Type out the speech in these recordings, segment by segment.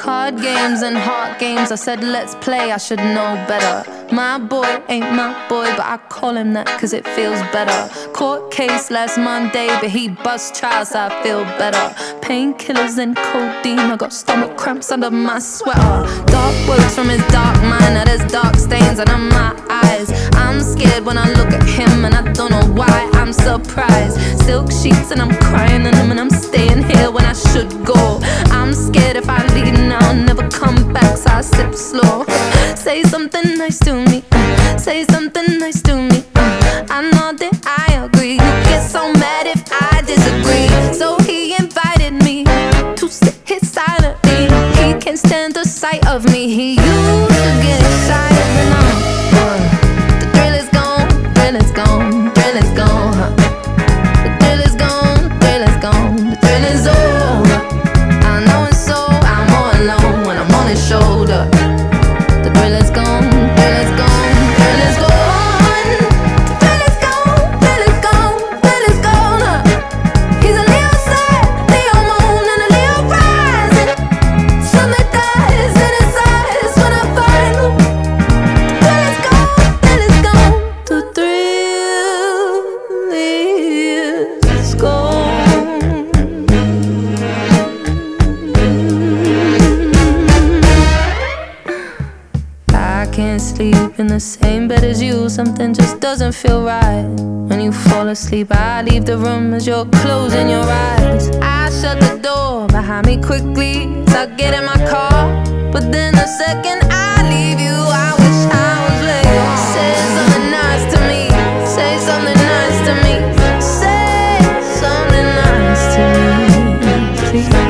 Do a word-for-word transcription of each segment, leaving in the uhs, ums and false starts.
Card games and heart games, I said let's play, I should know better. My boy ain't my boy, but I call him that cause it feels better. Court case last Monday, but he bust trials, so I feel better. Painkillers and codeine, I got stomach cramps under my sweater. Dark words from his dark mind, now there's dark stains under my eyes. I'm scared when I look at him and I don't know why I'm surprised. Silk sheets and I'm crying in them and I'm staying here when I should go. I'm scared if I leave now I'll never come back, so I sip slow. Say something nice to me, uh, say something nice to me, uh, I know that I agree. You get so mad if I disagree. So he invited me to sit here silently. He can't stand the sight of me. He used to get excited when I'm uh, the thrill is gone, thrill is gone, thrill is gone, huh? The thrill is gone, thrill is gone, the thrill is over. I know it's so, I'm all alone when I'm on his shoulder. The thrill is gone, thrill is gone, thrill is gone. The thrill is gone, thrill is gone, thrill is gone, huh? He's a Leo sun, Leo moon, and a Leo rising. Something dies in his eyes when I find him. The thrill is gone, thrill is gone. The thrill is gone. I can't sleep in the same bed as you. Something just doesn't feel right. When you fall asleep, I leave the room as you're closing your eyes. I shut the door behind me quickly as I get in my car. But then the second I leave you, I wish I was where you are. Say something nice to me, say something nice to me, say something nice to me, please.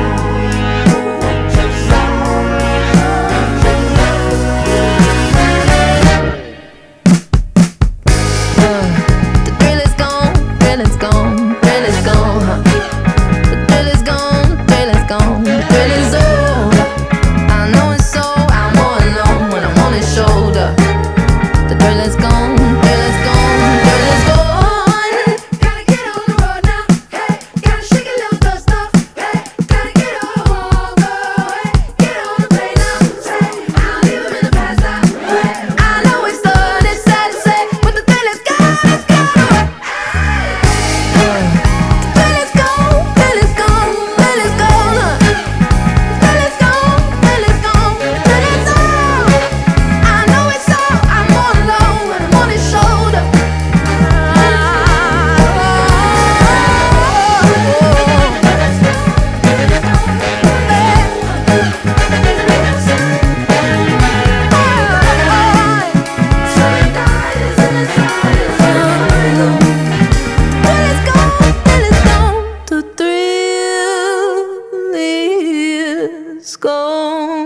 Go.